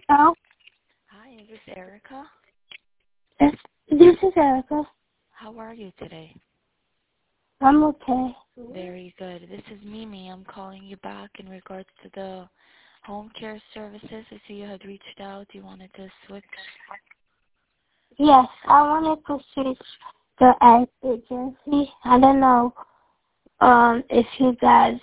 Hello? Hi, is this Erica? Yes, this is Erica. How are you today? I'm okay. Very good. This is Mimi. I'm calling you back in regards to the home care services. I see you had reached out. You wanted to switch. Yes, I wanted to switch the ad agency. I don't know if you guys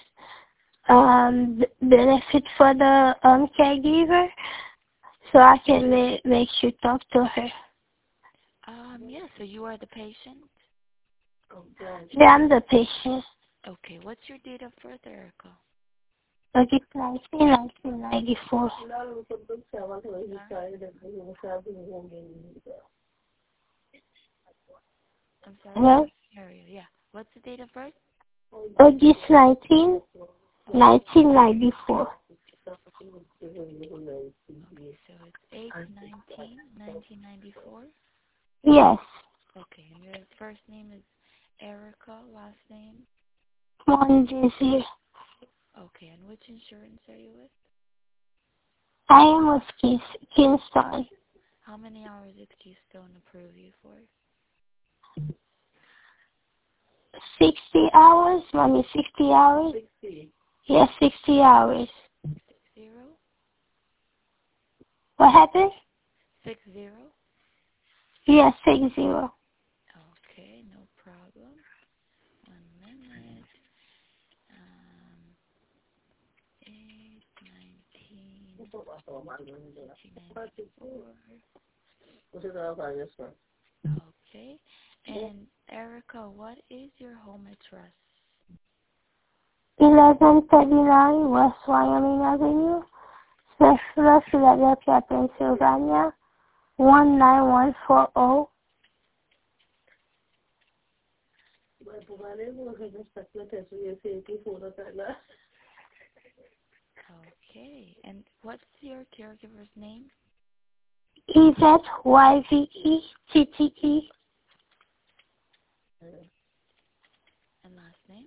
benefit for the caregiver, so I can make you talk to her. Yeah, so you are the patient? Yeah, I'm the patient. Okay, what's your date of birth, Erica? It's 1994. I'm sorry, Hello? area. Yeah. What's the date of birth? August 19, 1994. Okay, so it's 8/19/1994. Yes. Okay, and your first name is Erica, last name? Mondesi. Okay, and which insurance are you with? I am with Kingston. How many hours did Keystone approve you for? 60 hours? Mommy, 60 hours? 60. Yes, 60 hours. 60? What happened? 60? Yes, 60. Okay, no problem. 1 minute. 8/19/1994. Okay. And Erica, what is your home address? 1139 West Wyoming Avenue, Smithville, Philadelphia, Pennsylvania, 19140. Okay. And what's your caregiver's name? EZYVETTE. And last name?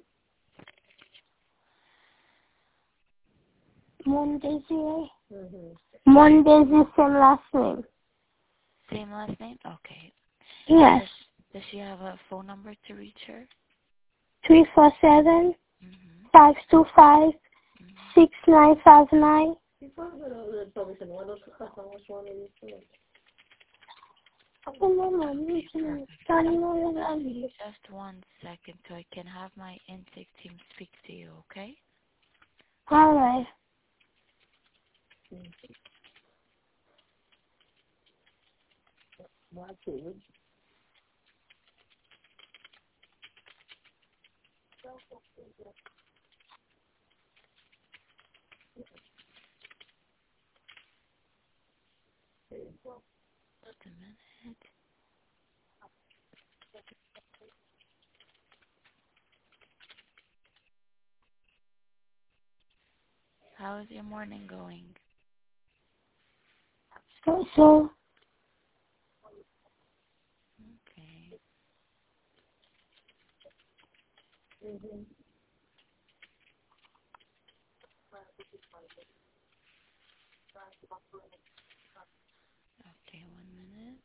Mondesi. Mondesi, same last name. Same last name? Okay. Yes. Does she have a phone number to reach her? 347 Mm-hmm. 525 6959. Just 1 second so I can have my intake team speak to you, okay? All right. Just a minute. How is your morning going? So, Okay. Okay, 1 minute.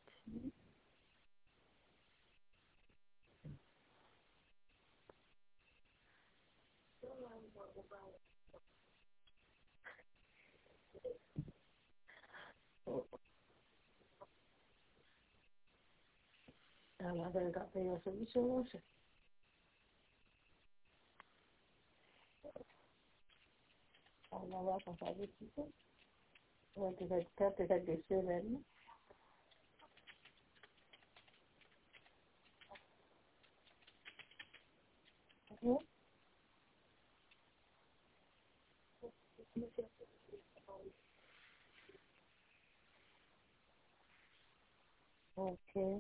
okay.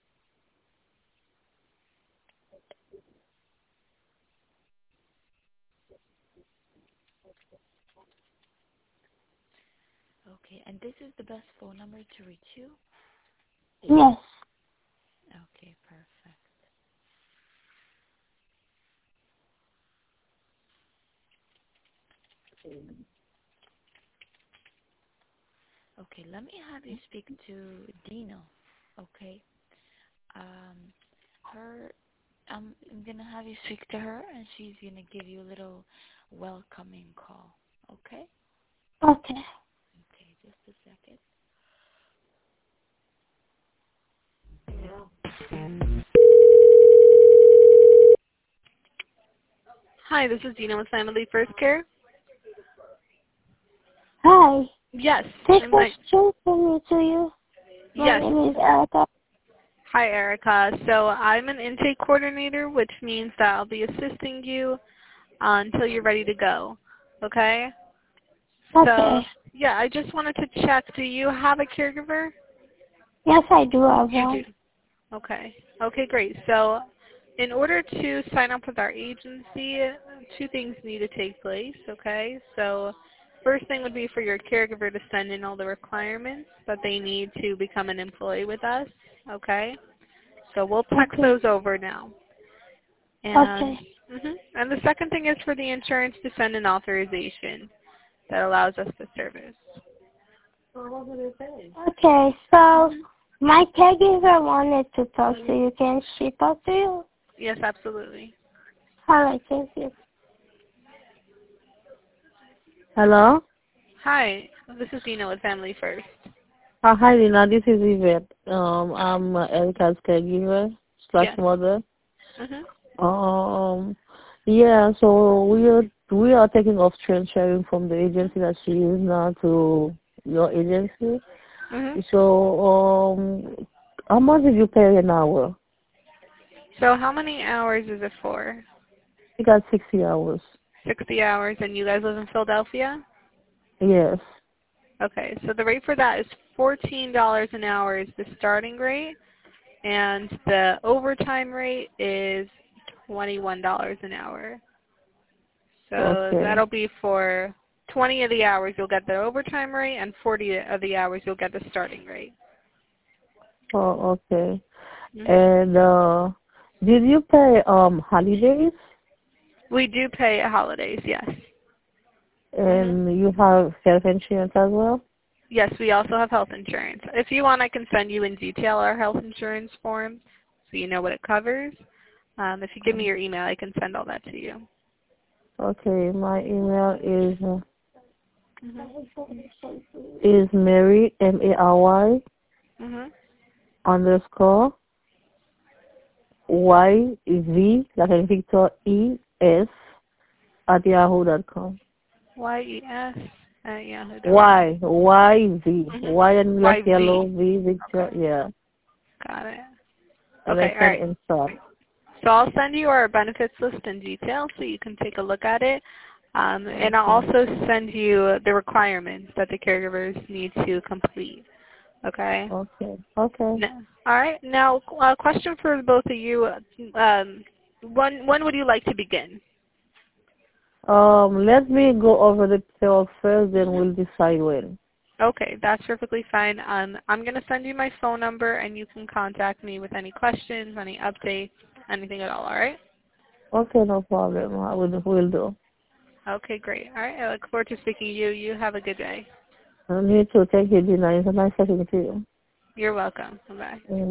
Okay, and this is the best phone number to reach you? Yes. Okay, perfect. Okay, let me have you speak to Dino. Okay. Her. I'm gonna have you speak to her, and she's gonna give you a little welcoming call. Okay. Okay. Okay, just a second. Hi, this is Dina with Family First Care. Hi. Yes. This I'm was like, speaking to you. My yes. name is Erica. Hi, Erica. So I'm an intake coordinator, which means that I'll be assisting you until you're ready to go. Okay? So, Okay. yeah, I just wanted to check. Do you have a caregiver? Yes, I do have You one. do. Okay. Okay, great. So in order to sign up with our agency, two things need to take place, okay? So first thing would be for your caregiver to send in all the requirements that they need to become an employee with us, okay? So we'll text Okay. those over now. And, Okay. and the second thing is for the insurance to send an authorization that allows us to service. Okay, so my caregiver wanted to talk to you. Can she talk to you? Yes, absolutely. All right, thank you. Hello? Hi, this is Dina with Family First. Hi, Lina. This is Yvette. I'm Erica's caregiver slash Yes. mother. Mm-hmm. Yeah. So we are taking off transferring from the agency that she is now to your agency. Mm-hmm. So how much did you pay an hour? So how many hours is it for? We got 60 hours. 60 hours, and you guys live in Philadelphia? Yes. Okay, so the rate for that is $14 an hour is the starting rate, and the overtime rate is $21 an hour. So Okay. that'll be for 20 of the hours you'll get the overtime rate, and 40 of the hours you'll get the starting rate. Oh, okay. Mm-hmm. And did you pay holidays? We do pay holidays, yes. And you have health insurance as well? Yes, we also have health insurance. If you want, I can send you in detail our health insurance form so you know what it covers. If you give me your email, I can send all that to you. Okay, my email is Mm-hmm. is Mary Mary Mm-hmm. _ YV like in Victor ES at yahoo.com. YES at yahoo.com. YV Mm-hmm. Y and like yellow YV. V Victor, Okay. yeah. Got it. And Okay, I all can right. install. So I'll send you our benefits list in detail so you can take a look at it. And I'll also send you the requirements that the caregivers need to complete. Okay? Okay. Okay. All right. Now, a question for both of you. When would you like to begin? Let me go over the details first, then we'll decide when. Okay, that's perfectly fine. I'm going to send you my phone number, and you can contact me with any questions, any updates, anything at all, all right? Okay, no problem. I will do. Okay, great. All right, I look forward to speaking to you. You have a good day. Me too. Thank you, Gina. It's a nice talking to you. You're welcome. Bye-bye.